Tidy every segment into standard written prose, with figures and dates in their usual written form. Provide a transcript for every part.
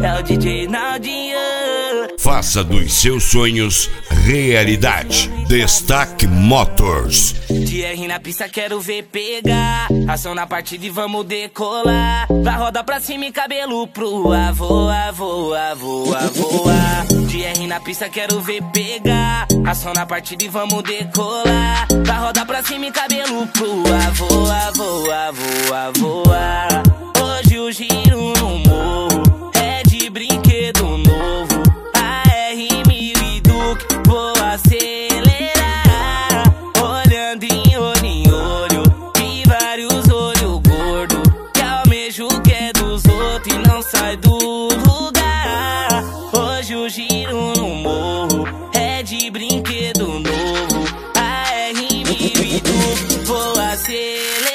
é o DJ Naldinho. Faça dos seus sonhos realidade. Destaque Motors. TR na pista, quero ver pegar. Ação na partida e vamos decolar. Vai rodar pra cima e cabelo pro voa, voa, voa, voa. TR na pista, quero ver pegar. Ação na partida e vamos decolar. Vai rodar pra cima e cabelo pro voa, voa, voa, voa. Hoje o giro no morro é de brinquedo novo. AR1000 e Duke, vou acelerar. Olhando em olho, e vários olhos gordo, que almejo o que é dos outros e não sai do lugar. Hoje o giro no morro é de brinquedo novo. AR1000 e Duke, vou acelerar.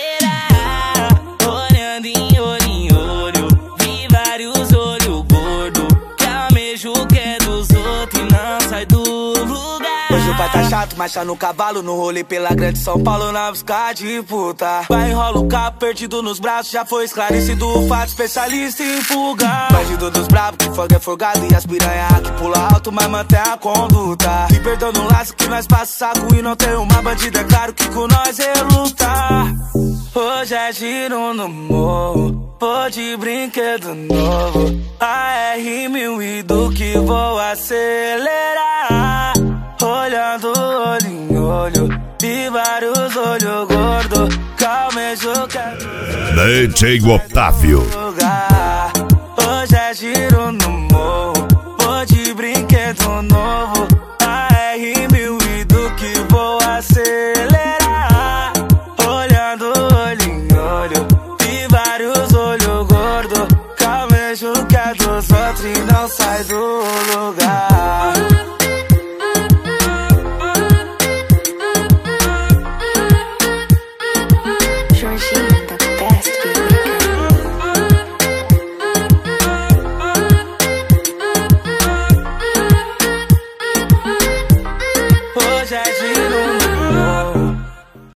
Olhando em olho, vi vários olhos gordo, que almejo o que é dos outros e não sai do lugar. Hoje o pai tá chato, marcha no cavalo, no rolê pela grande São Paulo na busca de puta. Vai enrola o cabo, perdido nos braços, já foi esclarecido o fato, especialista em fuga. Bandido dos bravos, que fogo é folgado e as piranha que pula alto, mas mantém a conduta. E perdão no laço que nós passa saco e não tem uma bandida, é claro que com nós é luta. Hoje é giro no morro, vou de brinquedo novo. AR1000 e Duke, vou acelerar. Olhando olho em olho, vi vários olhos gordos, que almejo que DJ Otávio. Hoje é giro no morro, vou de brinquedo novo. AR1000 e Duke, vou acelerar. Olhando olho em olho, vi vários olhos gordos, que almejo que é dos outros e não sai do lugar. Jorginho.